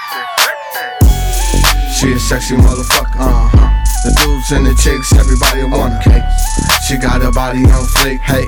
She a sexy motherfucker, The dudes and the chicks, everybody want her. She got a body on fleek, hey.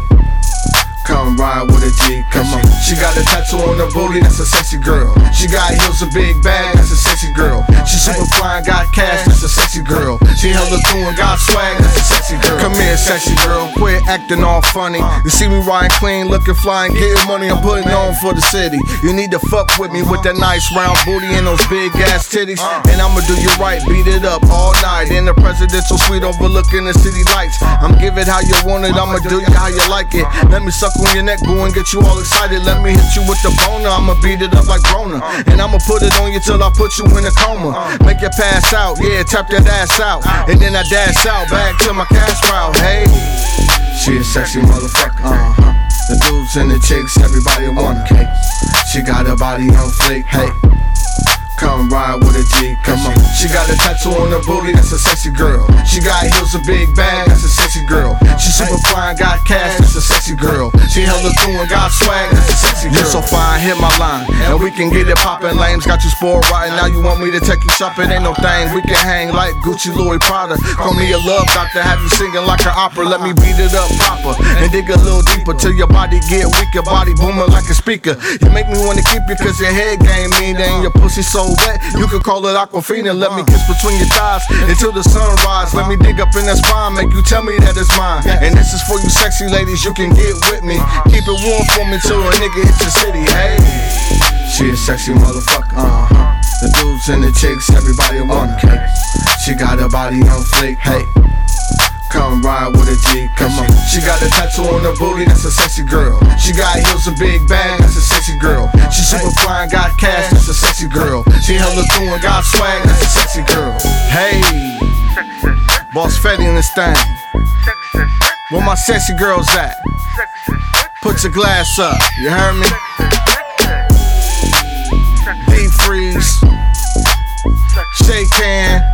Come ride with a G, come on. She got a tattoo on her booty, that's a sexy girl. She got heels, a big bag, that's a sexy girl. She super fly and got cash, that's a sexy girl. She hella cool and got swag, that's a sexy girl. Come here, sexy girl, quit acting all funny. You see me riding clean, looking fly and getting money, I'm putting on for the city. You need to fuck with me with that nice round booty and those big ass titties. And I'ma do you right, beat it up all night in the presidential suite overlooking the city lights. I'm give it how you want it, I'ma do you how you like it. Let me suck on your neck, boo, and get you all excited. Let me hit you with the boner, I'ma beat it up like Broner. And I'ma put it on you till I put you in a coma. Make you pass out, yeah, tap that ass out. And then I dash out, back to my cash route, hey. She a sexy motherfucker, The dudes and the chicks, everybody want her. She got a body on fleek, hey. Come ride with a G, come on. She got a tattoo on her booty, that's a sexy girl. She got heels, a big bag, that's a sexy girl. She super fly and got cash, that's a sexy girl. She hella cool and got swag, that's a sexy girl. You so fine, hit my line, and we can get it poppin'. Lames got you spoiled rotten, now you want me to take you shopping. Ain't no thing, we can hang like Gucci, Louis Prada. Call me a love doctor, have you singing like an opera. Let me beat it up proper, and dig a little deeper till your body get weak, your body booming like a speaker. You make me wanna keep you cause your head game mean, and your pussy so wet, you could call it Aquafina. Let me kiss between your thighs until the sunrise. Let me dig up in that spine, make you tell me that it's mine. And this is for you sexy ladies, you can get with me. Keep it warm for me till a nigga hits the city, hey. She a sexy motherfucker, The dudes and the chicks, everybody want her. She got a body on fleek, hey. Come ride with a G, come on. She got a tattoo on her booty, that's a sexy girl. She got heels, a big bag, that's a sexy girl. She super fly and got cash, that's a sexy girl. She hella cool and got swag, that's a sexy girl. Hey, Boss Fetty in this thing. Where my sexy girls at? Put your glass up, you heard me? Deep freeze, shake hand.